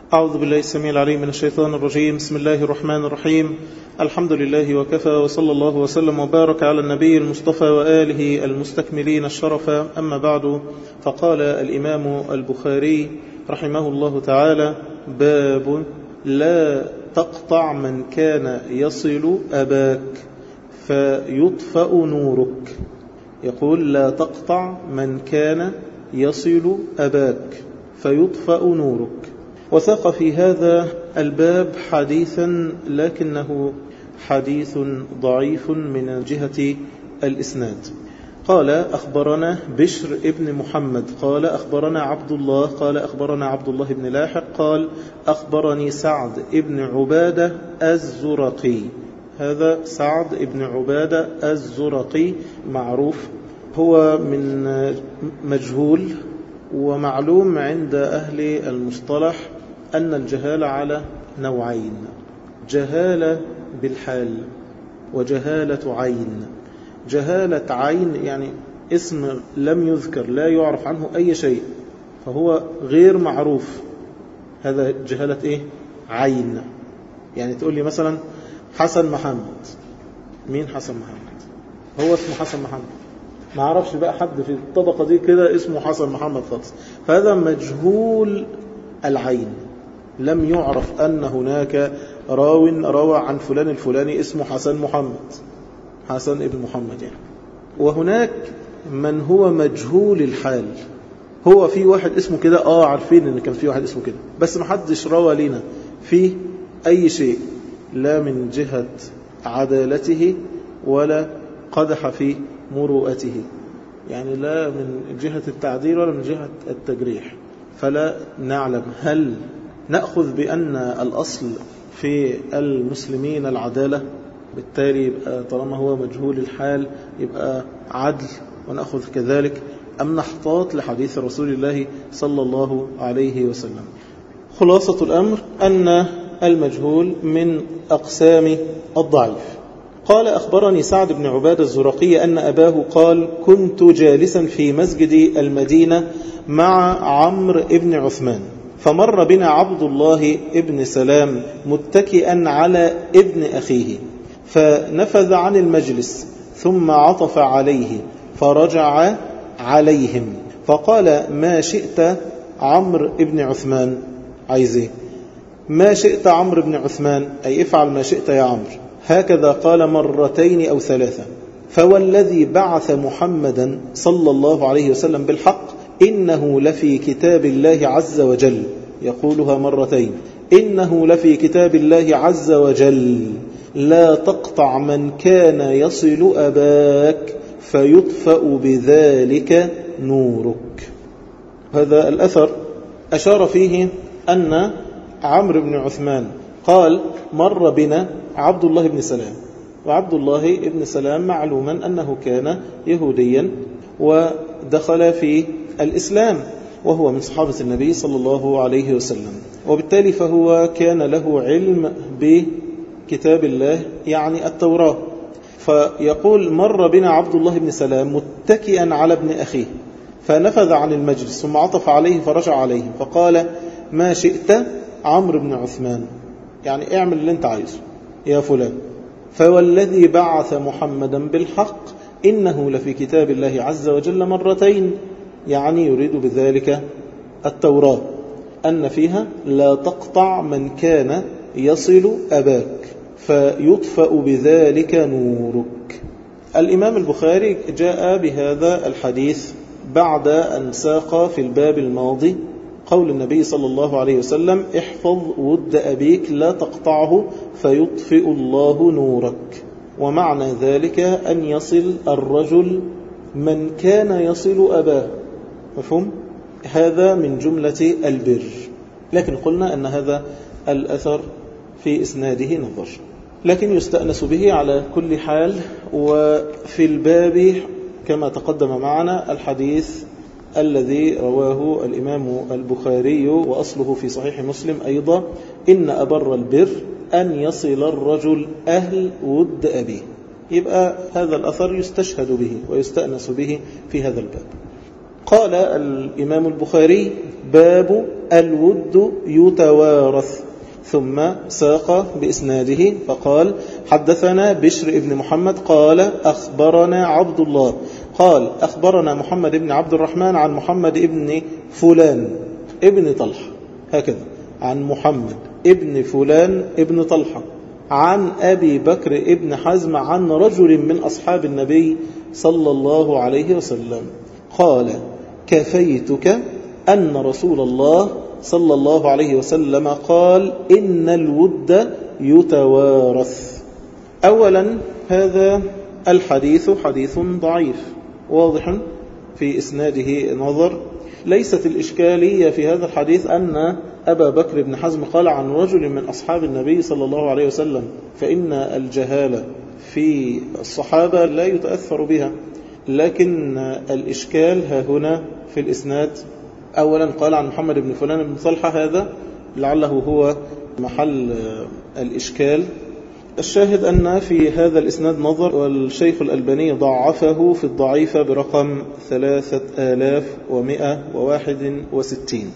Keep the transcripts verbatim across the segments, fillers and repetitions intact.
أعوذ بالله السميع العليم من الشيطان الرجيم. بسم الله الرحمن الرحيم. الحمد لله وكفى، وصلى الله وسلم وبارك على النبي المصطفى وآله المستكملين الشرف. أما بعد، فقال الإمام البخاري رحمه الله تعالى: باب لا تقطع من كان يصل أباك فيطفأ نورك. يقول: لا تقطع من كان يصل أباك فيطفأ نورك. وساق في هذا الباب حديثا لكنه حديث ضعيف من جهة الإسناد. قال: أخبرنا بشر ابن محمد قال أخبرنا عبد الله قال أخبرنا عبد الله بن لاحق قال أخبرني سعد ابن عبادة الزرقي. هذا سعد ابن عبادة الزرقي معروف، هو من مجهول، ومعلوم عند أهل المصطلح أن الجهالة على نوعين: جهالة بالحال وجهالة عين. جهالة عين يعني اسم لم يذكر، لا يعرف عنه أي شيء، فهو غير معروف، هذا جهالة إيه؟ عين. يعني تقول لي مثلا حسن محمد، مين حسن محمد؟ هو اسمه حسن محمد، ما عرفش بقى حد في الطبقة دي كده اسمه حسن محمد خالص، فهذا مجهول العين، لم يعرف أن هناك راو روى عن فلان الفلاني اسمه حسن محمد، حسن ابن محمد يعني. وهناك من هو مجهول الحال، هو في واحد اسمه كده، آه عارفين إن كان في واحد اسمه كده، بس ما حدش روى لنا في أي شيء، لا من جهة عدالته ولا قدح في مروءته، يعني لا من جهة التعديل ولا من جهة التجريح. فلا نعلم هل نأخذ بأن الأصل في المسلمين العدالة، بالتالي يبقى طالما هو مجهول الحال يبقى عدل ونأخذ كذلك، أم نحتاط لحديث رسول الله صلى الله عليه وسلم؟ خلاصة الأمر أن المجهول من أقسام الضعيف. قال: أخبرني سعد بن عبادة الزرقي أن أباه قال: كنت جالسا في مسجد المدينة مع عمرو بن عثمان، فمر بنا عبد الله بن سلام متكئا على ابن أخيه، فنفذ عن المجلس ثم عطف عليه فرجع عليهم فقال: ما شئت عمرو بن عثمان؟ عايزه ما شئت عمرو بن عثمان، أي افعل ما شئت يا عمرو. هكذا قال مرتين أو ثلاثة. فوالذي بعث محمدا صلى الله عليه وسلم بالحق إنه لفي كتاب الله عز وجل، يقولها مرتين: إنه لفي كتاب الله عز وجل لا تقطع من كان يصل أباك فيطفأ بذلك نورك. هذا الأثر أشار فيه أن عمرو بن عثمان قال: مر بنا عبد الله بن سلام، وعبد الله بن سلام معلوما أنه كان يهوديا ودخل في الإسلام، وهو من صحابة النبي صلى الله عليه وسلم، وبالتالي فهو كان له علم بكتاب الله يعني التوراة. فيقول: مر بنا عبد الله بن سلام متكئا على ابن أخيه، فنفذ عن المجلس ثم عطف عليه فرجع عليه فقال: ما شئت عمرو بن عثمان، يعني اعمل اللي انت عايزه يا فلان. فوالذي بعث محمدا بالحق إنه لفي كتاب الله عز وجل مرتين، يعني يريد بذلك التوراة، أن فيها لا تقطع من كان يصل أباك فيطفأ بذلك نورك. الإمام البخاري جاء بهذا الحديث بعد أن ساق في الباب الماضي قول النبي صلى الله عليه وسلم: احفظ ود أبيك لا تقطعه فيطفئ الله نورك. ومعنى ذلك أن يصل الرجل من كان يصل أباه، مفهوم؟ هذا من جملة البر، لكن قلنا أن هذا الأثر في إسناده نظر، لكن يستأنس به على كل حال. وفي الباب كما تقدم معنا الحديث الذي رواه الإمام البخاري وأصله في صحيح مسلم أيضا: إن أبر البر أن يصل الرجل أهل ود أبيه. يبقى هذا الأثر يستشهد به ويستأنس به في هذا الباب. قال الإمام البخاري: باب الود يتوارث. ثم ساق بإسناده فقال حدثنا بشر ابن محمد قال أخبرنا عبد الله قال أخبرنا محمد ابن عبد الرحمن عن محمد ابن فلان ابن طلحة، هكذا عن محمد ابن فلان ابن طلحة عن أبي بكر ابن حزم عن رجل من أصحاب النبي صلى الله عليه وسلم قال كفيتك أن رسول الله صلى الله عليه وسلم قال إن الود يتوارث. أولا هذا الحديث حديث ضعيف واضح في إسناده نظر. ليست الإشكالية في هذا الحديث أن أبا بكر بن حزم قال عن رجل من أصحاب النبي صلى الله عليه وسلم، فإن الجهالة في الصحابة لا يتأثر بها، لكن الإشكال ها هنا في الإسناد. أولا قال عن محمد بن فلان بن طلحة، هذا لعله هو محل الإشكال. الشاهد أن في هذا الإسناد نظر، والشيخ الألباني ضعفه في الضعيفة برقم ثلاثة آلاف ومئة وواحد وستين.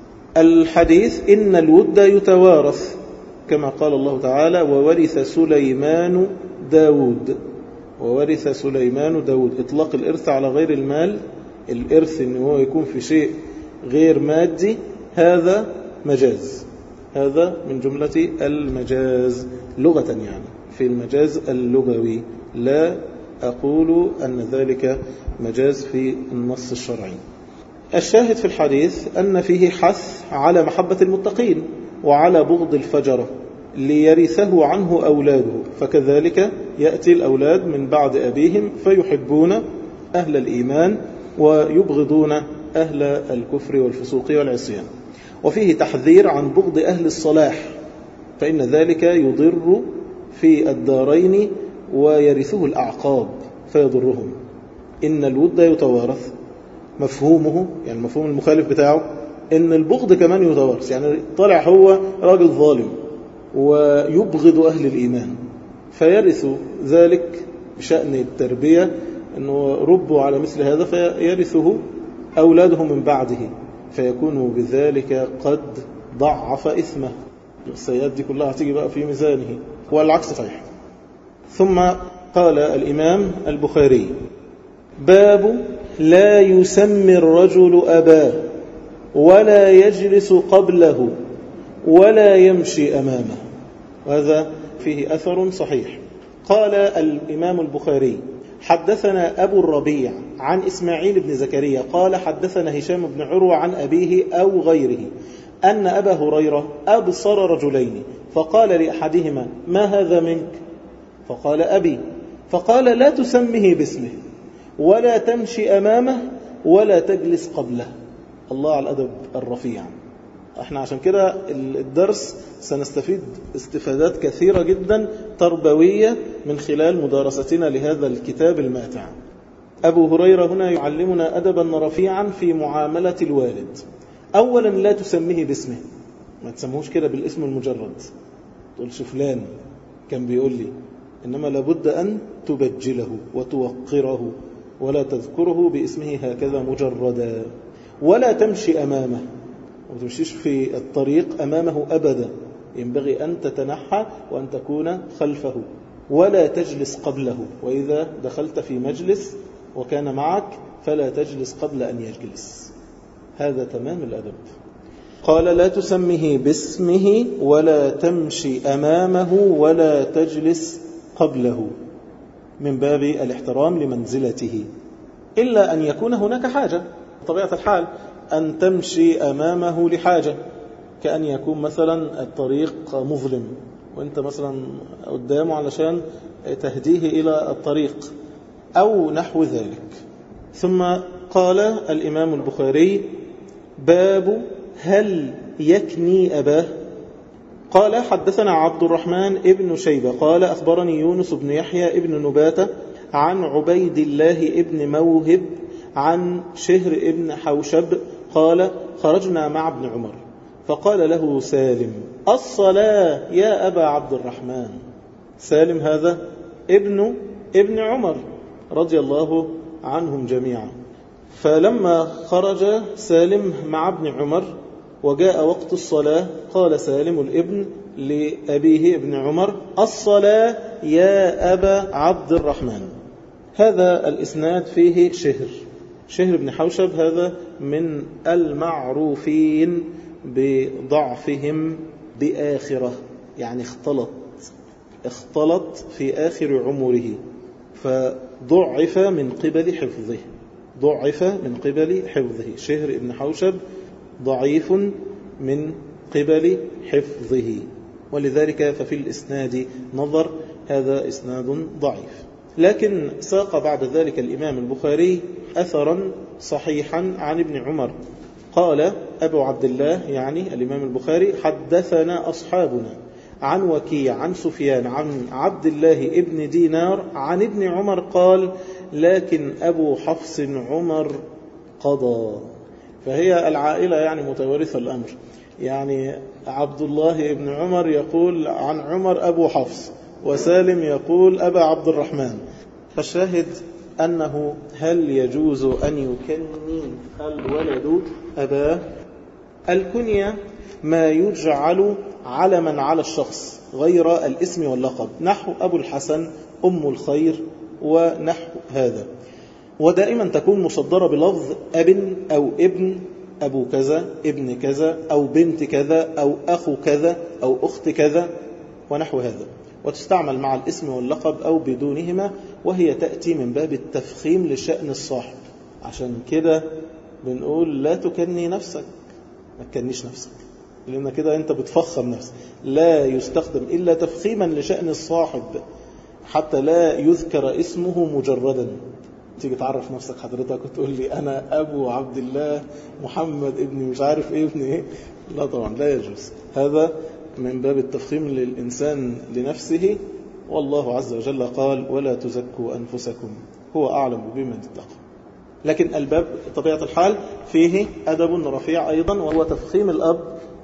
الحديث إن الود يتوارث كما قال الله تعالى وورث سليمان داود، وورث سليمان داود. إطلاق الإرث على غير المال، الإرث إنه هو يكون في شيء غير مادي، هذا مجاز، هذا من جملة المجاز لغة، يعني في المجاز اللغوي، لا أقول أن ذلك مجاز في النص الشرعي. الشاهد في الحديث أن فيه حث على محبة المتقين وعلى بغض الفجرة ليرثه عنه أولاده، فكذلك يأتي الأولاد من بعد أبيهم فيحبون أهل الإيمان ويبغضون أهل الكفر والفسوق والعصيان. وفيه تحذير عن بغض أهل الصلاح، فإن ذلك يضر في الدارين ويرثه الأعقاب فيضرهم. إن الود يتوارث، مفهومه يعني المفهوم المخالف بتاعه إن البغض كمان يتوارث، يعني طلع هو راجل ظالم ويبغض أهل الإيمان فيرث ذلك بشأن التربية، أنه ربوا على مثل هذا فيرثه أولاده من بعده، فيكون بذلك قد ضعف إثمه. السيئات دي كلها هتيجي بقى في ميزانه، والعكس صحيح. ثم قال الإمام البخاري باب لا يسمي الرجل أباه ولا يجلس قبله ولا يمشي أمامه، وهذا فيه أثر صحيح. قال الإمام البخاري حدثنا أبو الربيع عن إسماعيل بن زكريا قال حدثنا هشام بن عروة عن أبيه أو غيره أن أبا هريرة أبصر رجلين فقال لأحدهما ما هذا منك؟ فقال أبي. فقال لا تسمه باسمه ولا تمشي أمامه ولا تجلس قبله. الله على الأدب الرفيع. احنا عشان كده الدرس سنستفيد استفادات كثيرة جدا تربوية من خلال مدارستنا لهذا الكتاب الماتع. أبو هريرة هنا يعلمنا أدبا رفيعا في معاملة الوالد. أولا لا تسميه باسمه، ما تسموش كده بالاسم المجرد، تقولش فلان كان بيقول لي، إنما لابد أن تبجله وتوقره ولا تذكره باسمه هكذا مجردا. ولا تمشي أمامه، وتمشيش في الطريق أمامه أبدا، ينبغي أن تتنحى وأن تكون خلفه. ولا تجلس قبله، وإذا دخلت في مجلس وكان معك فلا تجلس قبل أن يجلس، هذا تمام الأدب. قال لا تسمه باسمه ولا تمشي أمامه ولا تجلس قبله، من باب الاحترام لمنزلته، إلا أن يكون هناك حاجة. طبيعة الحال أن تمشي أمامه لحاجة، كأن يكون مثلا الطريق مظلم وانت مثلا قدامه علشان تهديه إلى الطريق أو نحو ذلك. ثم قال الإمام البخاري باب هل يكني أباه. قال حدثنا عبد الرحمن ابن شيبة قال أخبرني يونس بن يحيى ابن نباتة عن عبيد الله ابن موهب عن شهر ابن حوشب قال خرجنا مع ابن عمر فقال له سالم الصلاة يا أبا عبد الرحمن. سالم هذا ابن ابن عمر رضي الله عنهم جميعا. فلما خرج سالم مع ابن عمر وجاء وقت الصلاة قال سالم الابن لأبيه ابن عمر: الصلاة يا أبا عبد الرحمن. هذا الإسناد فيه شهر شهر بن حوشب، هذا من المعروفين بضعفهم بآخرة، يعني اختلط اختلط في آخر عمره، فضعف من قبل حفظه ضعف من قبل حفظه شهر بن حوشب ضعيف من قبل حفظه، ولذلك ففي الإسناد نظر، هذا إسناد ضعيف. لكن ساق بعد ذلك الإمام البخاري أثرا صحيحا عن ابن عمر قال: أبو عبد الله يعني الإمام البخاري: حدثنا أصحابنا عن وكيع عن سفيان عن عبد الله ابن دينار عن ابن عمر قال: لكن أبو حفص عمر قضى. فهي العائلة يعني متوارثة الأمر، يعني عبد الله ابن عمر يقول عن عمر أبو حفص، وسالم يقول أبا عبد الرحمن. فالشاهد أنه هل يجوز أن يكني الولد أباه؟ الكنية ما يجعل علما على الشخص غير الاسم واللقب، نحو أبو الحسن، أم الخير، ونحو هذا. ودائما تكون مصدرة بلفظ أب أو ابن، أبو كذا، ابن كذا، أو بنت كذا، أو أخو كذا، أو أخت كذا، ونحو هذا، وتستعمل مع الاسم واللقب أو بدونهما، وهي تأتي من باب التفخيم لشأن الصاحب. عشان كده بنقول لا تكني نفسك، ما تكنيش نفسك، لأن كده أنت بتفخم نفسك. لا يستخدم إلا تفخيما لشأن الصاحب، حتى لا يذكر اسمه مجردا. تيجي تعرف نفسك حضرتك وتقول لي أنا أبو عبد الله محمد ابني مش عارف إيه ابني إيه، لا طبعا لا يجوز، هذا من باب التفخيم للإنسان لنفسه. والله عز وجل قال: ولا تزكوا أنفسكم هو أعلم بمن اتقى. لكن الباب طبيعة الحال فيه أدب رفيع أيضا، وهو تفخيم الأب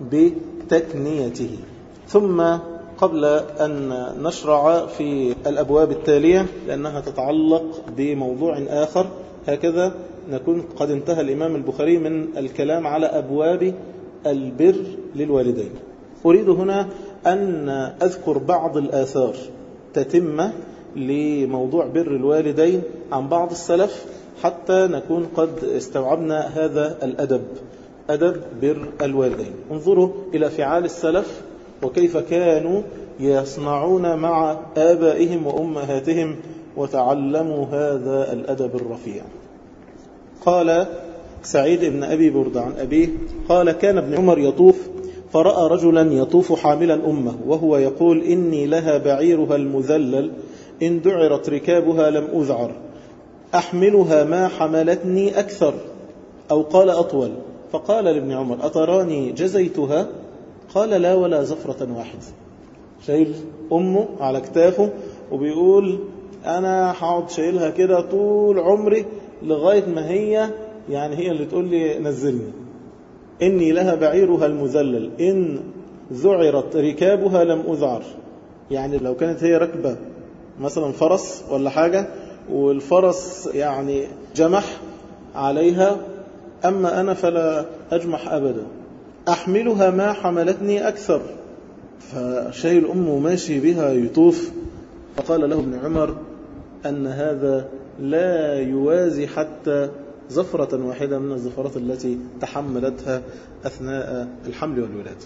بتكنيته. ثم قبل أن نشرع في الأبواب التالية لأنها تتعلق بموضوع آخر، هكذا نكون قد انتهى الإمام البخاري من الكلام على أبواب البر للوالدين. أريد هنا أن أذكر بعض الآثار تتم لموضوع بر الوالدين عن بعض السلف، حتى نكون قد استوعبنا هذا الأدب، أدب بر الوالدين. انظروا إلى فعال السلف وكيف كانوا يصنعون مع آبائهم وأمهاتهم، وتعلموا هذا الأدب الرفيع. قال سعيد بن أبي برد عن أبيه قال: كان ابن عمر يطوف فرأى رجلا يطوف حاملا أمه، وهو يقول: إني لها بعيرها المذلل، إن دعرت ركابها لم أذعر، أحملها ما حملتني أكثر، أو قال أطول. فقال لابن عمر: أتراني جزيتها؟ قال: لا ولا زفرة واحدة. شايل أمه على كتافه وبيقول: أنا هقعد شايلها كده طول عمري لغاية ما هي يعني هي اللي تقول لي نزلني. إني لها بعيرها المذلل، إن ذعرت ركابها لم أذعر. يعني لو كانت هي ركبة مثلا فرس ولا حاجة، والفرس يعني جمح عليها، أما أنا فلا أجمح أبدا، أحملها ما حملتني أكثر. فشايل أمه ماشي بها يطوف. فقال له ابن عمر أن هذا لا يوازي حتى زفرة واحدة من الزفرات التي تحملتها أثناء الحمل والولادة.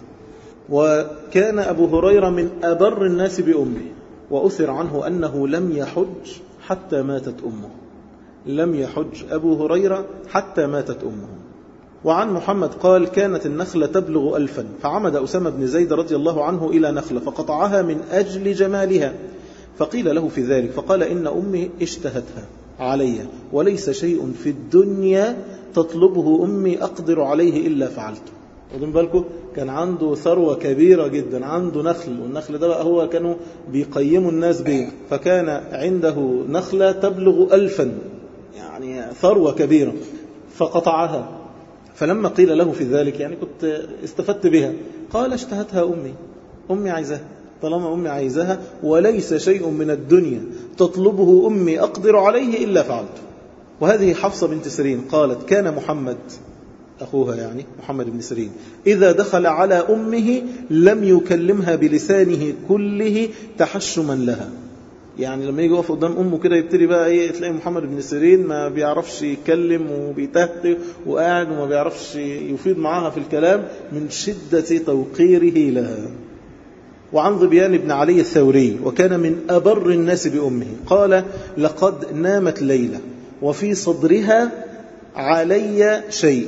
وكان أبو هريرة من أبر الناس بأمه، وأثر عنه أنه لم يحج حتى ماتت أمه، لم يحج أبو هريرة حتى ماتت أمه. وعن محمد قال: كانت النخلة تبلغ ألفا، فعمد أسامة بن زيد رضي الله عنه إلى نخلة فقطعها من أجل جمالها، فقيل له في ذلك فقال: إن أمي اشتهتها علي، وليس شيء في الدنيا تطلبه أمي أقدر عليه إلا فعلته. ودن بالكم كان عنده ثروة كبيرة جدا، عنده نخل، والنخل ده بقى هو كانوا بيقيموا الناس به، فكان عنده نخلة تبلغ ألفا، يعني ثروة كبيرة، فقطعها. فلما قيل له في ذلك يعني كنت استفدت بها، قال: اشتهتها أمي، أمي عايزها، طالما أمي عايزها وليس شيء من الدنيا تطلبه أمي أقدر عليه إلا فعلته. وهذه حفصة بنت سيرين قالت: كان محمد أخوها يعني محمد بن سيرين، إذا دخل على أمه لم يكلمها بلسانه كله تحشما لها. يعني لما يجي يقف قدام أمه كده يبتدي بقى إيه، تلاقي محمد بن سيرين ما بيعرفش يتكلم وبيتهته وقاعد وما بيعرفش يفيد معاها في الكلام من شدة توقيره لها. وعن ظبيان بن علي الثوري وكان من أبر الناس بأمه قال: لقد نامت ليلة وفي صدرها علي شيء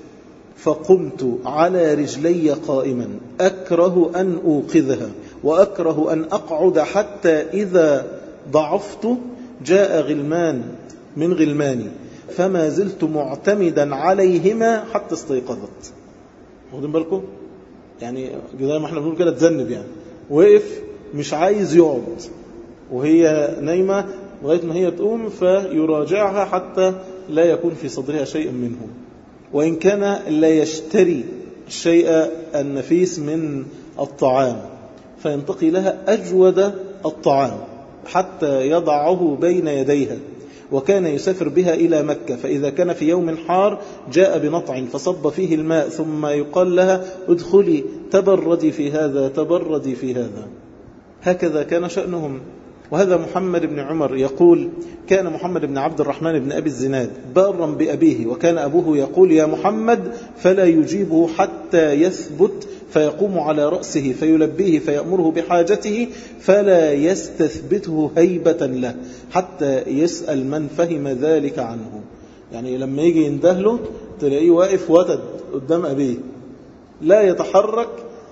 فقمت على رجلي قائما أكره أن أوقظها وأكره أن أقعد حتى إذا ضعفت جاء غلمان من غلماني فما زلت معتمدا عليهما حتى استيقظت. واخدين بالكم؟ يعني زي ما احنا بنقول كده تذنب، يعني وقف مش عايز يقعد وهي نايمة لغاية ما هي تقوم فيراجعها حتى لا يكون في صدرها شيء منه، وإن كان لا يشتري الشيء النفيس من الطعام فينتقي لها أجود الطعام حتى يضعه بين يديها. وكان يسافر بها إلى مكة، فإذا كان في يوم حار جاء بنطع فصب فيه الماء ثم يقال لها ادخلي تبردي في هذا تبردي في هذا. هكذا كان شأنهم. وهذا محمد بن عمر يقول: كان محمد بن عبد الرحمن بن أبي الزناد بارا بأبيه، وكان أبوه يقول: يا محمد، فلا يجيبه حتى يثبت فيقوم على رأسه فيلبيه فيأمره بحاجته فلا يستثبته هيبة له حتى يسأل من فهم ذلك عنه. يعني لما يجي يندهله تلاقيه واقف وتد قدام أبيه لا يتحرك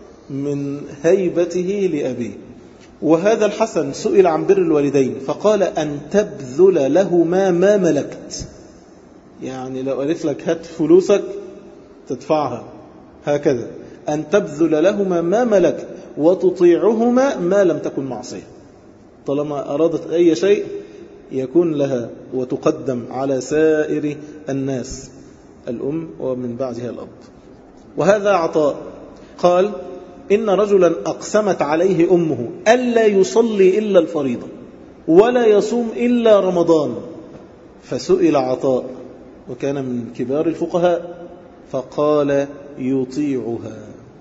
من هيبته لأبيه. وهذا الحسن سئل عن بر الوالدين فقال: أن تبذل لهما ما ملكت. يعني لو قالت لك هات فلوسك تدفعها، هكذا أن تبذل لهما ما ملكت وتطيعهما ما لم تكن معصية. طالما أرادت أي شيء يكون لها وتقدم على سائر الناس، الأم ومن بعدها الأب. وهذا عطاء قال: إن رجلا أقسمت عليه أمه ألا يصلي إلا الفريضة ولا يصوم إلا رمضان، فسئل عطاء وكان من كبار الفقهاء فقال: يطيعها،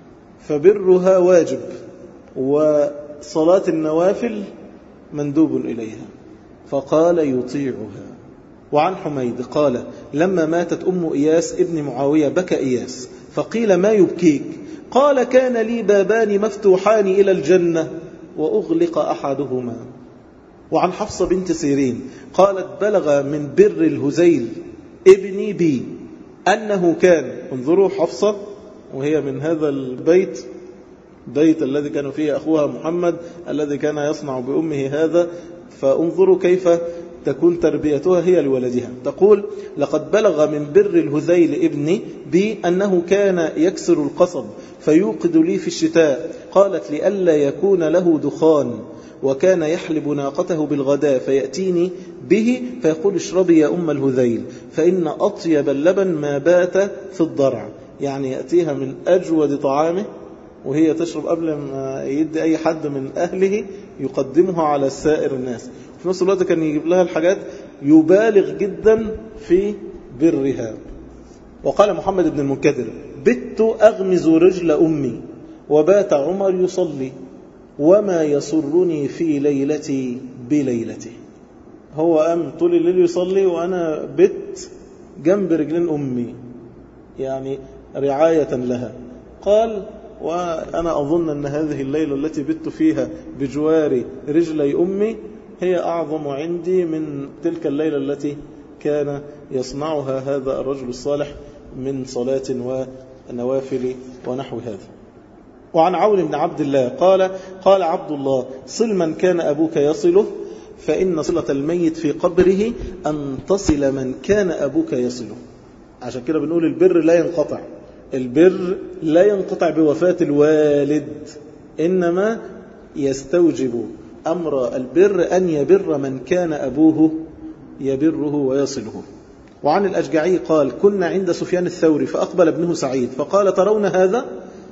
فبرها واجب وصلاة النوافل مندوب إليها، فقال: يطيعها. وعن حميد قال: لما ماتت أم إياس ابن معاوية بكى إياس فقيل: ما يبكيك؟ قال: كان لي بابان مفتوحان إلى الجنة وأغلق أحدهما. وعن حفصة بنت سيرين قالت: بلغ من بر الهزيل ابني بي أنه كان، انظروا حفصة وهي من هذا البيت، بيت الذي كان فيه أخوها محمد الذي كان يصنع بأمه هذا، فانظروا كيف تكون تربيتها هي لولدها. تقول: لقد بلغ من بر الهذيل ابني بي أنه كان يكسر القصب فيوقد لي في الشتاء. قالت: لئلا يكون له دخان، وكان يحلب ناقته بالغداء فيأتيني به فيقول: اشربي يا أم الهذيل فإن أطيب اللبن ما بات في الضرع. يعني يأتيها من أجود طعامه وهي تشرب قبل ما يدي أي حد من أهله، يقدمها على سائر الناس. في نفس الوقت كان يجيب لها الحاجات، يبالغ جدا في برها. وقال محمد بن المنكدر: بت أغمز رجل أمي وبات عمر يصلي وما يسرني في ليلتي بليلته. هو قام طول الليل يصلي وأنا بت جنب رجلين أمي، يعني رعاية لها. قال: وأنا أظن أن هذه الليلة التي بت فيها بجوار رجلي أمي هي أعظم عندي من تلك الليلة التي كان يصنعها هذا الرجل الصالح من صلاة ونوافل ونحو هذا. وعن عون بن عبد الله قال: قال عبد الله: صل من كان أبوك يصله، فإن صلة الميت في قبره أن تصل من كان أبوك يصله. عشان كده بنقول البر لا ينقطع، البر لا ينقطع بوفاة الوالد، إنما يستوجب أمر البر أن يبر من كان أبوه يبره ويصله. وعن الأشجعي قال: كنا عند سفيان الثوري فأقبل ابنه سعيد فقال: ترون هذا؟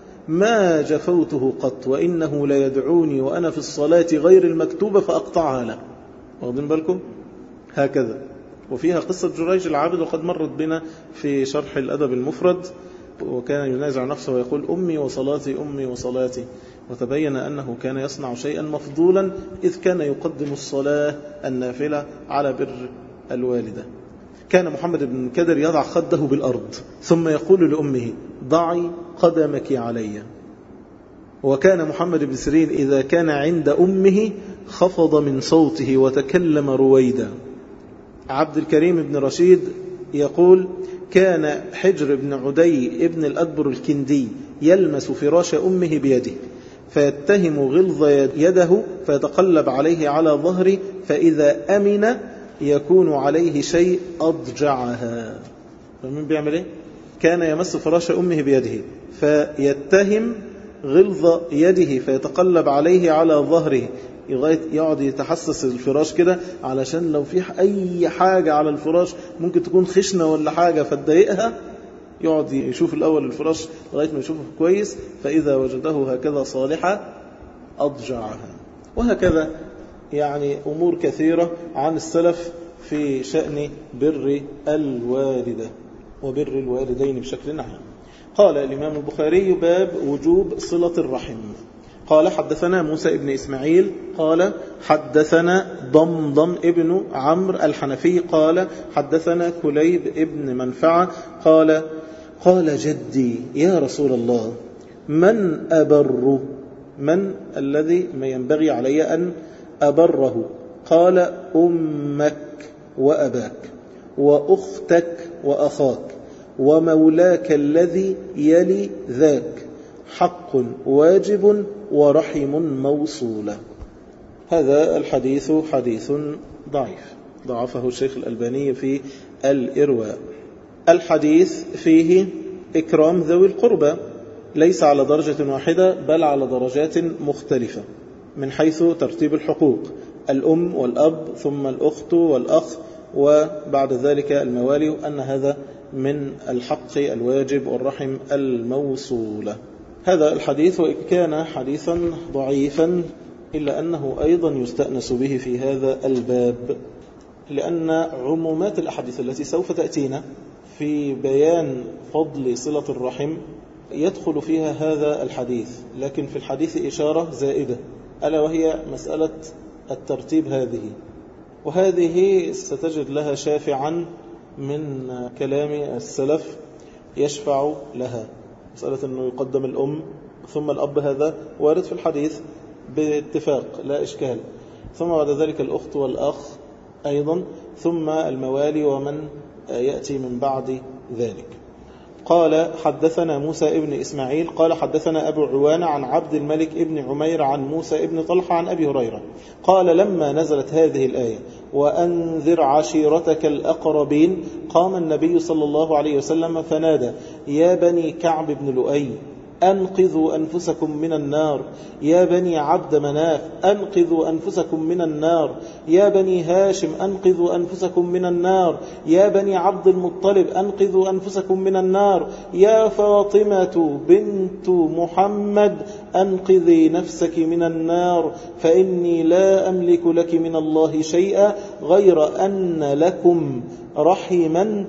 ما جفوته قط وإنه لا يدعوني وأنا في الصلاة غير المكتوبة فأقطعها له. واخدين بالكم؟ هكذا. وفيها قصة جريج العابد وقد مرت بنا في شرح الأدب المفرد. وكان ينازع نفسه ويقول أمي وصلاتي أمي وصلاتي، وتبين أنه كان يصنع شيئا مفضولا إذ كان يقدم الصلاة النافلة على بر الوالدة. كان محمد بن كدر يضع خده بالأرض ثم يقول لأمه ضعي قدمك علي. وكان محمد بن سيرين إذا كان عند أمه خفض من صوته وتكلم رويدا. عبد الكريم بن رشيد يقول كان حجر بن عدي ابن الأدبر الكندي يلمس فراش أمه بيده فيتهم غلظ يده فيتقلب عليه على ظهره، فإذا أمن يكون عليه شيء أضجعها. فمن بيعمل إيه؟ كان يمس فراش أمه بيده فيتهم غلظ يده فيتقلب عليه على ظهره لغاية يقعد يتحسس الفراش كده، علشان لو في أي حاجة على الفراش ممكن تكون خشنة ولا حاجة فتضايقها، يقعد يشوف الأول الفراش لغاية ما يشوفه كويس، فإذا وجده هكذا صالحة أضجعها. وهكذا يعني أمور كثيرة عن السلف في شأن بر الوالدة وبر الوالدين بشكل عام. قال الإمام البخاري باب وجوب صلة الرحم. قال حدثنا موسى ابن إسماعيل قال حدثنا ضمضم ابن عمرو الحنفي قال حدثنا كليب ابن منفعة قال قال جدي يا رسول الله من أبر، من الذي ما ينبغي علي أن أبره؟ قال أمك وأباك وأختك وأخاك ومولاك الذي يلي ذاك، حق واجب ورحم موصولة. هذا الحديث حديث ضعيف، ضعفه الشيخ الألباني في الإرواء. الحديث فيه إكرام ذوي القربى، ليس على درجة واحدة بل على درجات مختلفة من حيث ترتيب الحقوق، الأم والأب ثم الأخت والأخ وبعد ذلك الموالي، أن هذا من الحق الواجب والرحم الموصولة. هذا الحديث وإن كان حديثا ضعيفا إلا أنه أيضا يستأنس به في هذا الباب، لأن عمومات الأحاديث التي سوف تأتينا في بيان فضل صلة الرحم يدخل فيها هذا الحديث، لكن في الحديث إشارة زائدة ألا وهي مسألة الترتيب هذه، وهذه ستجد لها شافعا من كلام السلف يشفع لها. مسألة أنه يقدم الأم ثم الأب هذا وارد في الحديث باتفاق لا إشكال، ثم بعد ذلك الأخت والأخ أيضا، ثم الموالي ومن يأتي من بعد ذلك. قال حدثنا موسى ابن إسماعيل قال حدثنا أبو عوانة عن عبد الملك ابن عمير عن موسى ابن طلحة عن أبي هريرة قال لما نزلت هذه الآية وأنذر عشيرتك الأقربين قام النبي صلى الله عليه وسلم فنادى يا بني كعب بن لؤي أنقذوا أنفسكم من النار، يا بني عبد مناف أنقذوا أنفسكم من النار، يا بني هاشم أنقذوا أنفسكم من النار، يا بني عبد المطلب أنقذوا أنفسكم من النار، يا فاطمة بنت محمد أنقذي نفسك من النار، فإني لا أملك لك من الله شيئا غير أن لكم رحما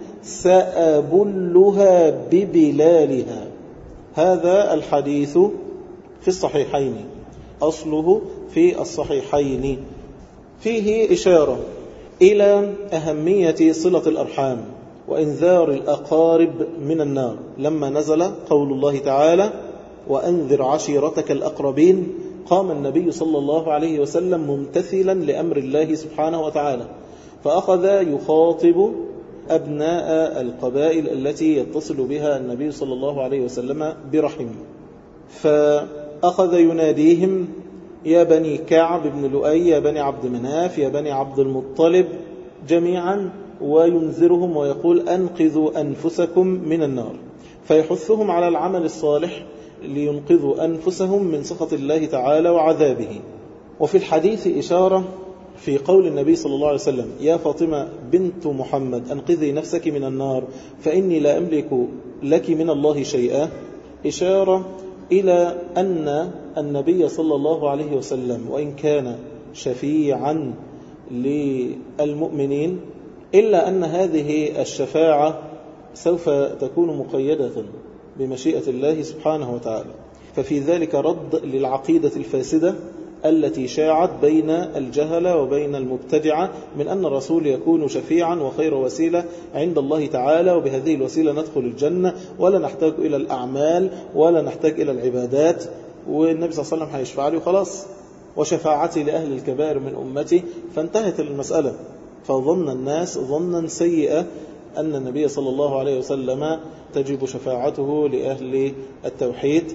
سأبلها ببلالها. هذا الحديث في الصحيحين، أصله في الصحيحين، فيه إشارة إلى أهمية صلة الأرحام وإنذار الأقارب من النار، لما نزل قول الله تعالى وأنذر عشيرتك الأقربين قام النبي صلى الله عليه وسلم ممتثلا لأمر الله سبحانه وتعالى، فأخذ يخاطب أبناء القبائل التي يتصل بها النبي صلى الله عليه وسلم برحم، فأخذ يناديهم يا بني كعب بن لؤي، يا بني عبد مناف، يا بني عبد المطلب جميعا، وينذرهم ويقول أنقذوا أنفسكم من النار، فيحثهم على العمل الصالح لينقذوا أنفسهم من سخط الله تعالى وعذابه. وفي الحديث إشارة في قول النبي صلى الله عليه وسلم يا فاطمة بنت محمد أنقذي نفسك من النار فإني لا أملك لك من الله شيئا، إشارة إلى أن النبي صلى الله عليه وسلم وإن كان شفيعا للمؤمنين إلا أن هذه الشفاعة سوف تكون مقيدة بمشيئة الله سبحانه وتعالى. ففي ذلك رد للعقيدة الفاسدة التي شاعت بين الجهلة وبين المبتدعة من أن الرسول يكون شفيعا وخير وسيلة عند الله تعالى، وبهذه الوسيلة ندخل الجنة ولا نحتاج إلى الأعمال ولا نحتاج إلى العبادات، والنبي صلى الله عليه وسلم هيشفع لي وخلاص، وشفاعتي لأهل الكبائر من أمتي، فانتهت المسألة. فظن الناس ظنا سيئا أن النبي صلى الله عليه وسلم تجب شفاعته لأهل التوحيد،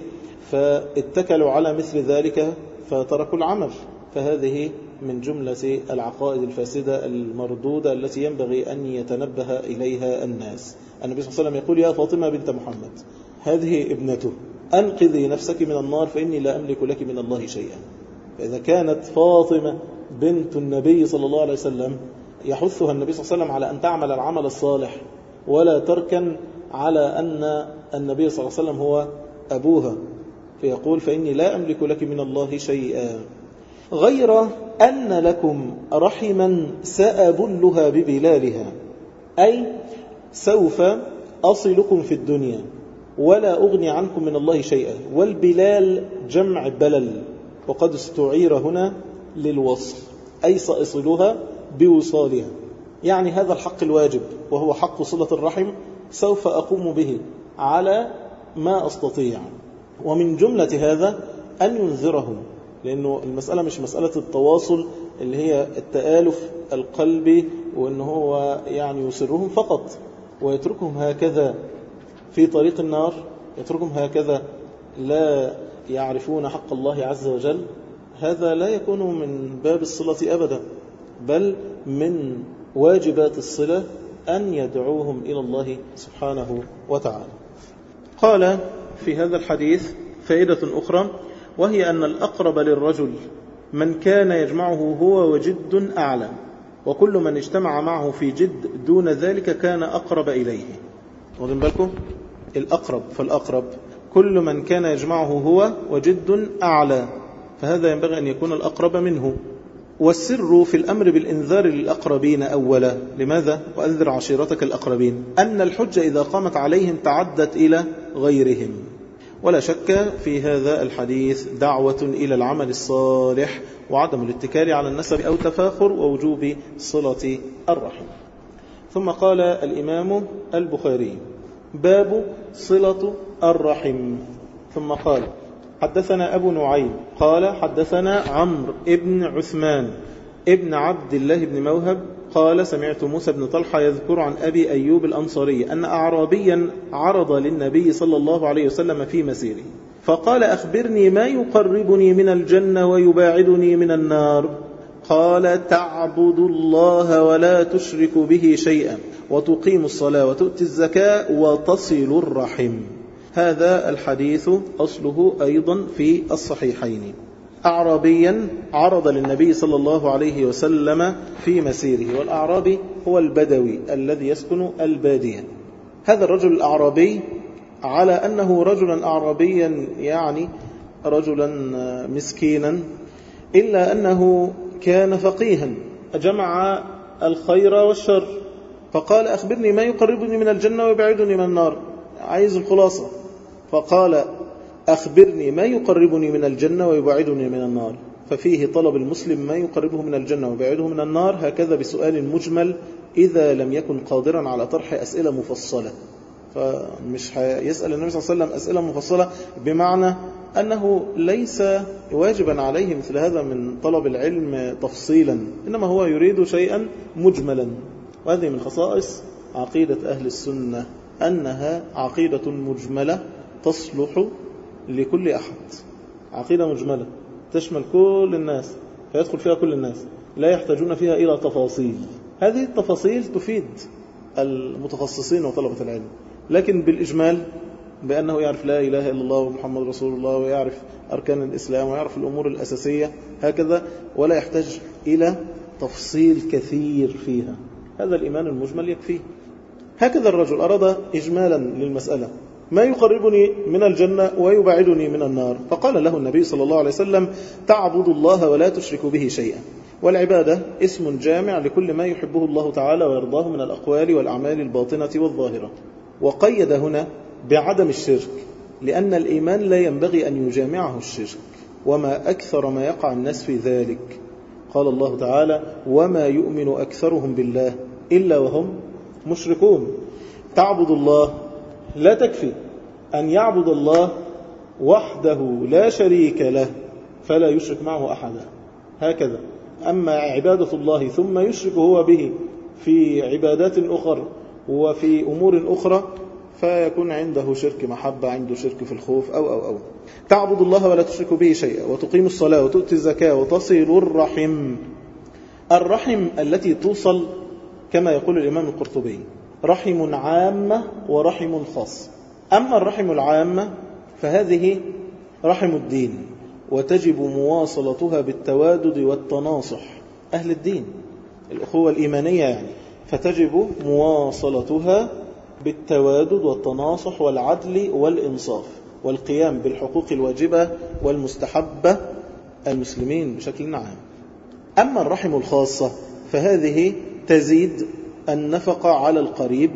فاتكلوا على مثل ذلك فتركوا العمل. فهذه من جملة العقائد الفاسدة المردودة التي ينبغي أن يتنبه إليها الناس. النبي صلى الله عليه وسلم يقول: يا فاطمة بنت محمد، هذه ابنته، أنقذي نفسك من النار فإني لا أملك لك من الله شيئا. فإذا كانت فاطمة بنت النبي صلى الله عليه وسلم يحثها النبي صلى الله عليه وسلم على أن تعمل العمل الصالح ولا تركن على أن النبي صلى الله عليه وسلم هو أبوها، فيقول: فإني لا أملك لك من الله شيئا، غير أن لكم رحما سأبلها ببلالها، أي سوف أصلكم في الدنيا ولا أغني عنكم من الله شيئا. والبلال جمع بلل، وقد استعير هنا للوصل، أي سأصلها بوصالها، يعني هذا الحق الواجب وهو حق صلة الرحم سوف أقوم به على ما أستطيع. ومن جملة هذا أن ينذرهم، لأنه المسألة مش مسألة التواصل اللي هي التآلف القلبي وأنه هو يعني يسرهم فقط ويتركهم هكذا في طريق النار، يتركهم هكذا لا يعرفون حق الله عز وجل. هذا لا يكون من باب الصلة أبدا، بل من واجبات الصلة أن يدعوهم إلى الله سبحانه وتعالى. قال في هذا الحديث فائدة أخرى، وهي أن الأقرب للرجل من كان يجمعه هو وجد أعلى، وكل من اجتمع معه في جد دون ذلك كان أقرب إليه. واخدين بالكم؟ الأقرب فالأقرب كل من كان يجمعه هو وجد أعلى، فهذا ينبغي أن يكون الأقرب منه. والسر في الأمر بالإنذار للأقربين أولا. لماذا؟ وأنذر عشيرتك الأقربين، أن الحجة إذا قامت عليهم تعدت إلى غيرهم. ولا شك في هذا الحديث دعوة إلى العمل الصالح وعدم الاتكال على النسب أو تفاخر ووجوب صلة الرحم. ثم قال الإمام البخاري: باب صلة الرحم. ثم قال: حدثنا أبو نعيم قال حدثنا عمرو ابن عثمان ابن عبد الله بن موهب قال: سمعت موسى بن طلحة يذكر عن أبي أيوب الأنصاري أن أعرابيا عرض للنبي صلى الله عليه وسلم في مسيره فقال: أخبرني ما يقربني من الجنة ويباعدني من النار. قال: تعبد الله ولا تشرك به شيئا وتقيم الصلاة وتؤتي الزكاة وتصل الرحم. هذا الحديث أصله أيضا في الصحيحين. أعرابيا عرض للنبي صلى الله عليه وسلم في مسيره، والأعرابي هو البدوي الذي يسكن البادية. هذا الرجل الأعرابي على أنه رجلا أعرابيا يعني رجلا مسكينا، إلا أنه كان فقيها جمع الخير والشر، فقال: أخبرني ما يقربني من الجنة ويبعدني من النار. عايز الخلاصة، فقال: أخبرني ما يقربني من الجنة ويبعدني من النار. ففيه طلب المسلم ما يقربه من الجنة ويبعده من النار، هكذا بسؤال مجمل إذا لم يكن قادرا على طرح أسئلة مفصلة. فمش يسأل النبي صلى الله عليه وسلم أسئلة مفصلة بمعنى أنه ليس واجبا عليه مثل هذا من طلب العلم تفصيلا، إنما هو يريد شيئا مجملا. وهذه من خصائص عقيدة أهل السنة، أنها عقيدة مجملة تصلح لكل أحد. عقيدة مجملة تشمل كل الناس، فيدخل فيها كل الناس، لا يحتاجون فيها إلى تفاصيل. هذه التفاصيل تفيد المتخصصين وطلبة العلم، لكن بالإجمال بأنه يعرف لا إله إلا الله ومحمد رسول الله، ويعرف أركان الإسلام، ويعرف الأمور الأساسية هكذا، ولا يحتاج إلى تفصيل كثير فيها. هذا الإيمان المجمل يكفيه. هكذا الرجل أراد إجمالا للمسألة: ما يقربني من الجنة ويبعدني من النار. فقال له النبي صلى الله عليه وسلم: تعبد الله ولا تشرك به شيئا. والعبادة اسم جامع لكل ما يحبه الله تعالى ويرضاه من الأقوال والأعمال الباطنة والظاهرة. وقيد هنا بعدم الشرك، لأن الإيمان لا ينبغي أن يجامعه الشرك، وما أكثر ما يقع الناس في ذلك. قال الله تعالى: وما يؤمن أكثرهم بالله إلا وهم مشركون. تعبد الله لا تكفي، أن يعبد الله وحده لا شريك له فلا يشرك معه أحدا، هكذا. أما عبادة الله ثم يشرك هو به في عبادات أخرى وفي أمور أخرى فيكون عنده شرك محبة، عنده شرك في الخوف أو أو أو تعبد الله ولا تشرك به شيئا، وتقيم الصلاة وتؤتي الزكاة وتصل الرحم. الرحم التي توصل كما يقول الإمام القرطبي رحم عامة ورحم خاص. أما الرحم العامة فهذه رحم الدين، وتجب مواصلتها بالتوادد والتناصح، أهل الدين الأخوة الإيمانية يعني، فتجب مواصلتها بالتوادد والتناصح والعدل والإنصاف والقيام بالحقوق الواجبة والمستحبة المسلمين بشكل عام. أما الرحم الخاصة فهذه تزيد النفقة على القريب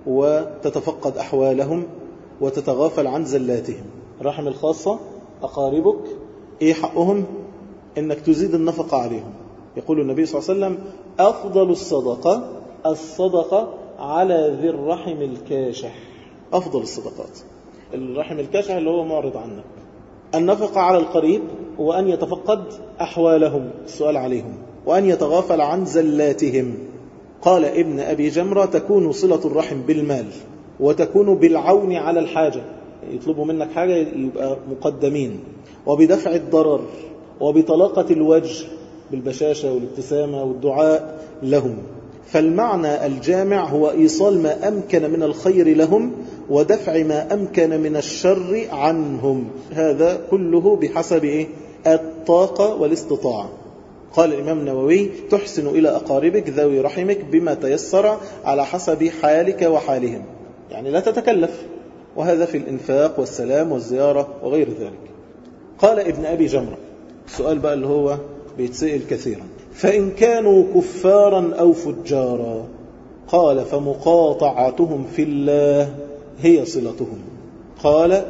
وتتفقد أحوالهم وتتغافل عن زلاتهم. الرحم الخاصة أقاربك إيه حقهم؟ إنك تزيد النفقة عليهم. يقول النبي صلى الله عليه وسلم: أفضل الصدقة الصدقة على ذي الرحم الكاشح. أفضل الصدقات الرحم الكاشح اللي هو معرض عنك. النفقة على القريب، وأن يتفقد أحوالهم، السؤال عليهم، وأن يتغافل عن زلاتهم. قال ابن أبي جمرة: تكون صلة الرحم بالمال، وتكون بالعون على الحاجة، يطلبوا منك حاجة يبقى مقدمين، وبدفع الضرر، وبطلاقة الوجه بالبشاشة والابتسامة والدعاء لهم. فالمعنى الجامع هو إيصال ما أمكن من الخير لهم ودفع ما أمكن من الشر عنهم، هذا كله بحسب إيه؟ الطاقة والاستطاعة. قال الإمام النووي: تحسن إلى أقاربك ذوي رحمك بما تيسر على حسب حالك وحالهم، يعني لا تتكلف، وهذا في الإنفاق والسلام والزيارة وغير ذلك. قال ابن أبي جمرة، السؤال بقى اللي هو بيتسئل كثيرا: فإن كانوا كفارا أو فجارا؟ قال: فمقاطعتهم في الله هي صلتهم. قال: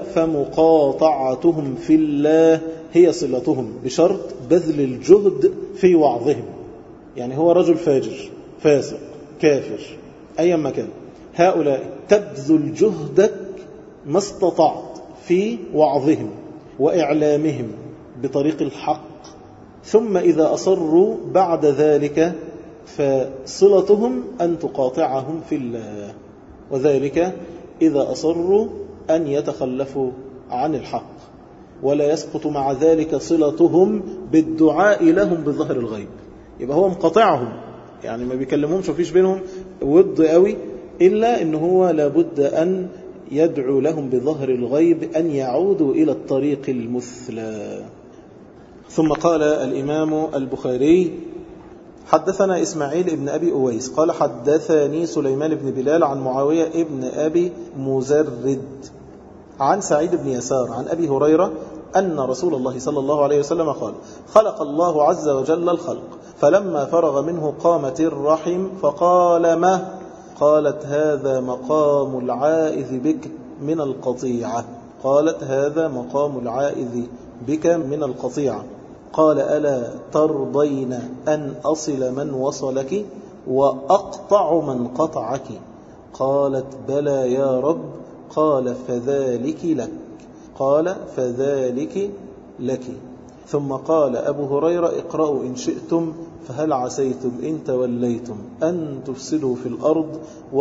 فمقاطعتهم في الله هي صلتهم بشرط بذل الجهد في وعظهم. يعني هو رجل فاجر فاسق كافر أيا ما كان، هؤلاء تبذل جهدك ما استطعت في وعظهم وإعلامهم بطريق الحق، ثم إذا أصروا بعد ذلك فصلتهم أن تقاطعهم في الله، وذلك إذا أصروا أن يتخلفوا عن الحق، ولا يسقط مع ذلك صلتهم بالدعاء لهم بظهر الغيب. يبقى هو مقاطعهم، يعني ما بيكلمهمش وفيش بينهم ود قوي، إلا إن هو لابد أن يدعو لهم بظهر الغيب أن يعودوا إلى الطريق المثلى. ثم قال الإمام البخاري: حدثنا إسماعيل ابن أبي أويس قال حدثني سليمان بن بلال عن معاوية ابن أبي مزرد عن سعيد بن يسار عن أبي هريرة أن رسول الله صلى الله عليه وسلم قال: خلق الله عز وجل الخلق، فلما فرغ منه قامت الرحم فقال: ما؟ قالت: هذا مقام العائذ بك من القطيعة. قالت: هذا مقام العائذ بك من القطيعة. قال: ألا ترضين أن أصل من وصلك وأقطع من قطعك؟ قالت: بلى يا رب. قال: فذلك لك. قال: فذلك لك. ثم قال أبو هريرة: اقرأوا إن شئتم، فهل عسيتم إن توليتم أن تفسدوا في الأرض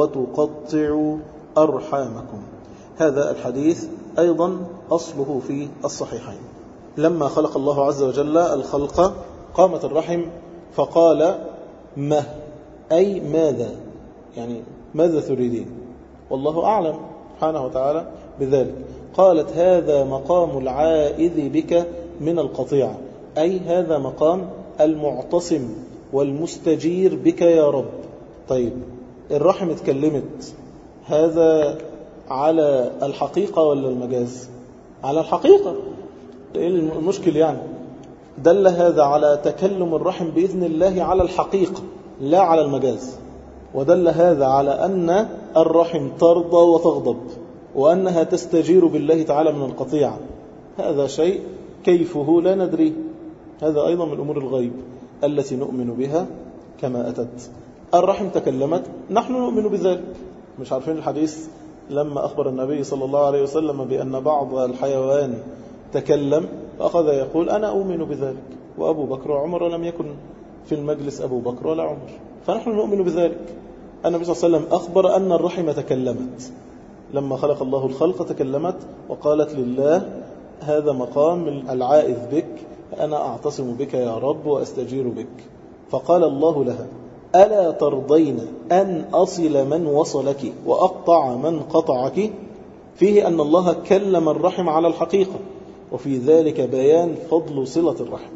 وتقطعوا أرحامكم. هذا الحديث أيضا أصله في الصحيحين. لما خلق الله عز وجل الخلق قامت الرحم فقال: ما؟ أي ماذا؟ يعني ماذا تريدين؟ والله أعلم سبحانه وتعالى بذلك. قالت: هذا مقام العائذ بك من القطيعة، أي هذا مقام المعتصم والمستجير بك يا رب. طيب الرحم اتكلمت، هذا على الحقيقة ولا المجاز؟ على الحقيقة. ايه المشكل يعني؟ دل هذا على تكلم الرحم بإذن الله على الحقيقة لا على المجاز، ودل هذا على أن الرحم ترضى وتغضب وأنها تستجير بالله تعالى من القطيعة، هذا شيء كيفه لا ندري، هذا أيضا من أمور الغيب التي نؤمن بها كما أتت. الرحم تكلمت، نحن نؤمن بذلك. مش عارفين الحديث لما أخبر النبي صلى الله عليه وسلم بأن بعض الحيوان تكلم فأخذ يقول أنا أؤمن بذلك، وأبو بكر وعمر لم يكن في المجلس أبو بكر ولا عمر، فنحن نؤمن بذلك. النبي صلى الله عليه وسلم أخبر أن الرحم تكلمت لما خلق الله الخلق، تكلمت وقالت لله هذا مقام العائذ بك، أنا أعتصم بك يا رب وأستجير بك. فقال الله لها ألا ترضين أن أصل من وصلك وأقطع من قطعك؟ فيه أن الله كلم الرحم على الحقيقة، وفي ذلك بيان فضل صلة الرحم.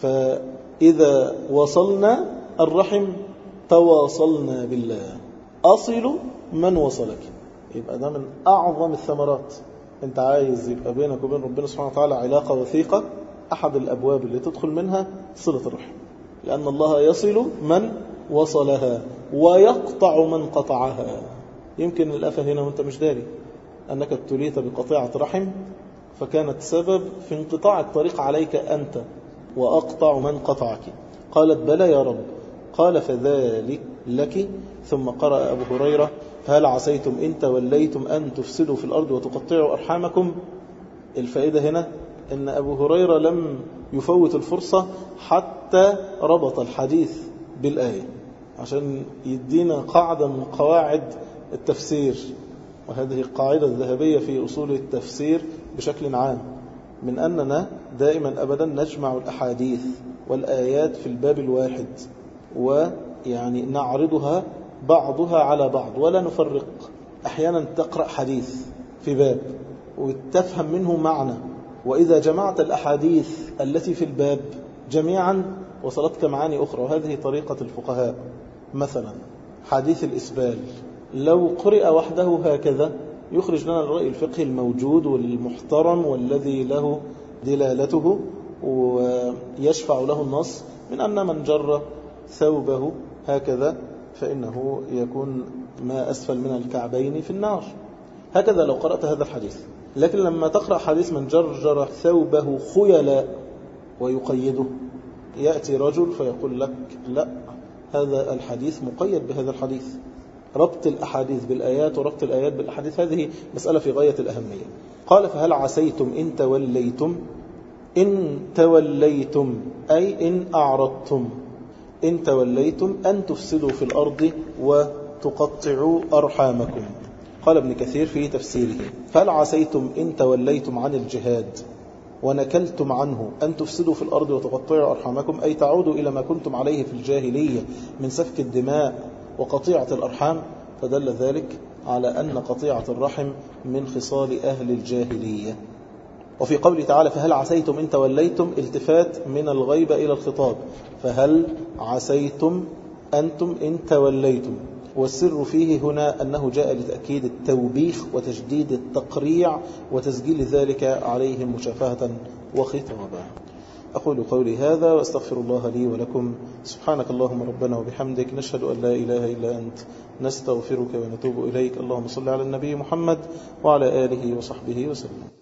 فإذا وصلنا الرحم تواصلنا بالله. أصل من وصلك، يبقى ده من أعظم الثمرات. أنت عايز يبقى بينك وبين ربنا سبحانه وتعالى علاقة وثيقة، أحد الأبواب اللي تدخل منها صلة الرحم، لأن الله يصل من وصلها ويقطع من قطعها. يمكن الأفة هنا وأنت مش داري أنك ابتليت بقطيعة رحم فكانت سبب في انقطاع الطريق عليك أنت، وأقطع من قطعك. قالت بلى يا رب. قال فذلك لك. ثم قرأ أبو هريرة فهل عسيتم إن توليتم أن تفسدوا في الأرض وتقطعوا أرحامكم. الفائدة هنا أن أبو هريرة لم يفوت الفرصة حتى ربط الحديث بالآية عشان يدينا قاعدة من قواعد التفسير، وهذه القاعدة الذهبية في أصول التفسير بشكل عام، من أننا دائما أبدا نجمع الأحاديث والآيات في الباب الواحد، ويعني نعرضها بعضها على بعض ولا نفرق. أحيانا تقرأ حديث في باب وتفهم منه معنى، وإذا جمعت الأحاديث التي في الباب جميعا وصلتك معاني أخرى. وهذه طريقة الفقهاء. مثلا حديث الإسبال لو قرئ وحده هكذا يخرج لنا الرأي الفقهي الموجود والمحترم والذي له دلالته ويشفع له النص، من أن من جر ثوبه هكذا فإنه يكون ما أسفل من الكعبين في النار. هكذا لو قرأت هذا الحديث. لكن لما تقرأ حديث من جرجر ثوبه خيلاء ويقيده، يأتي رجل فيقول لك لا، هذا الحديث مقيد بهذا الحديث. ربط الأحاديث بالآيات وربط الآيات بالأحاديث هذه مسألة في غاية الأهمية. قال فهل عسيتم إن توليتم. إن توليتم أي إن أعرضتم، إن توليتم أن تفسدوا في الأرض وتقطعوا أرحامكم. قال ابن كثير في تفسيره فهل عسيتم إن توليتم عن الجهاد ونكلتم عنه أن تفسدوا في الأرض وتقطعوا أرحامكم، أي تعودوا إلى ما كنتم عليه في الجاهلية من سفك الدماء وقطيعة الأرحام. فدل ذلك على أن قطيعة الرحم من خصال أهل الجاهلية. وفي قوله تعالى فهل عسيتم إن توليتم التفات من الغيبة إلى الخطاب، فهل عسيتم أنتم إن توليتم، والسر فيه هنا أنه جاء لتأكيد التوبيخ وتجديد التقريع وتسجيل ذلك عليهم مشافهة وخطابا. أقول قولي هذا وأستغفر الله لي ولكم. سبحانك اللهم ربنا وبحمدك، نشهد أن لا إله إلا أنت، نستغفرك ونتوب إليك. اللهم صل على النبي محمد وعلى آله وصحبه وسلم.